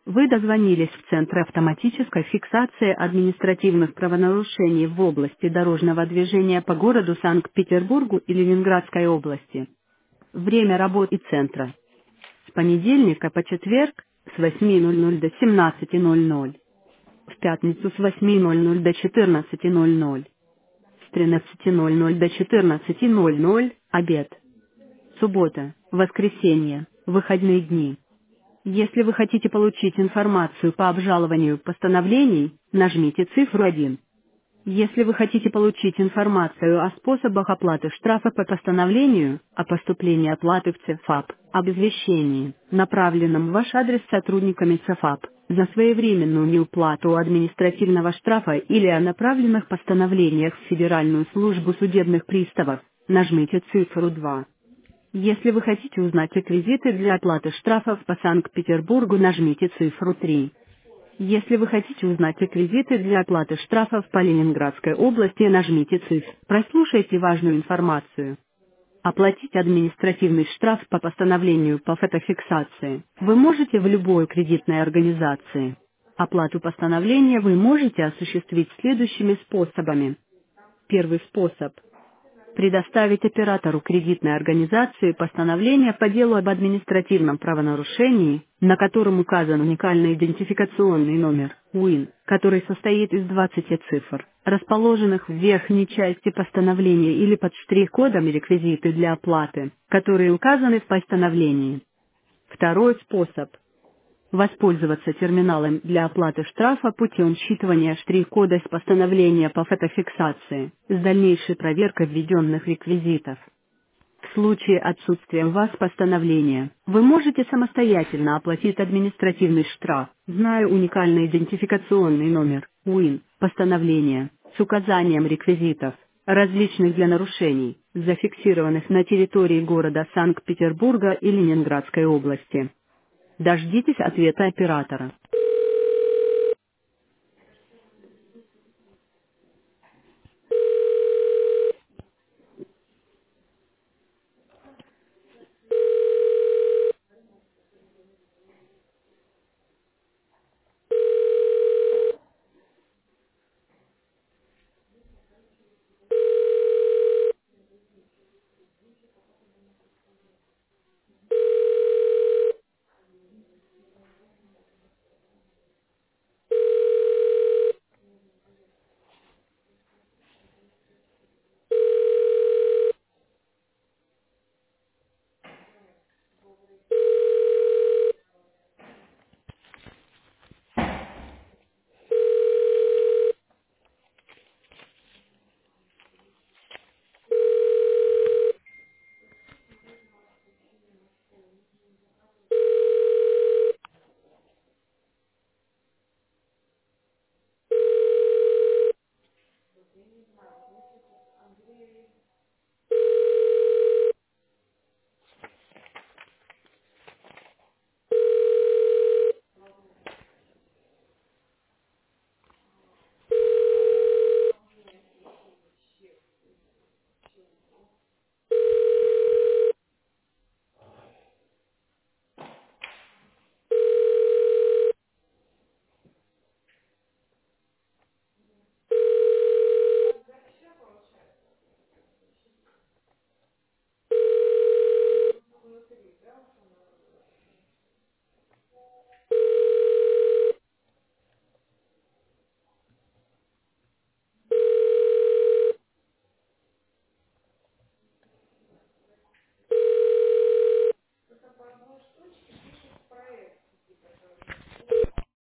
Вы дозвонились в Центр автоматической фиксации административных правонарушений в области дорожного движения по городу Санкт-Петербургу и Ленинградской области. Время работы центра: с понедельника по четверг с 8:00 до 17:00, в пятницу с 8:00 до 14:00, с 13:00 до 14:00 обед. Суббота, воскресенье, выходные дни. Если вы хотите получить информацию по обжалованию постановлений, нажмите цифру 1. Если вы хотите получить информацию о способах оплаты штрафа по постановлению, о поступлении оплаты в ЦФАП, об извещении, направленном в ваш адрес сотрудниками ЦФАП, за своевременную неуплату административного штрафа или о направленных постановлениях в Федеральную службу судебных приставов, нажмите цифру 2. Если вы хотите узнать реквизиты для оплаты штрафов по Санкт-Петербургу, нажмите цифру 3. Если вы хотите узнать реквизиты для оплаты штрафов по Ленинградской области, нажмите цифру. Прослушайте важную информацию. Оплатить административный штраф по постановлению по фотофиксации вы можете в любой кредитной организации. Оплату постановления вы можете осуществить следующими способами. Первый способ: предоставить оператору кредитной организации постановление по делу об административном правонарушении, на котором указан уникальный идентификационный номер УИН, который состоит из 20 цифр, расположенных в верхней части постановления, или под штрих-кодом реквизиты для оплаты, которые указаны в постановлении. Второй способ: воспользоваться терминалом для оплаты штрафа путем считывания штрих-кода с постановления по фотофиксации, с дальнейшей проверкой введенных реквизитов. В случае отсутствия у вас постановления, вы можете самостоятельно оплатить административный штраф, зная уникальный идентификационный номер УИН постановления, с указанием реквизитов, различных для нарушений, зафиксированных на территории города Санкт-Петербурга и Ленинградской области. Дождитесь ответа оператора.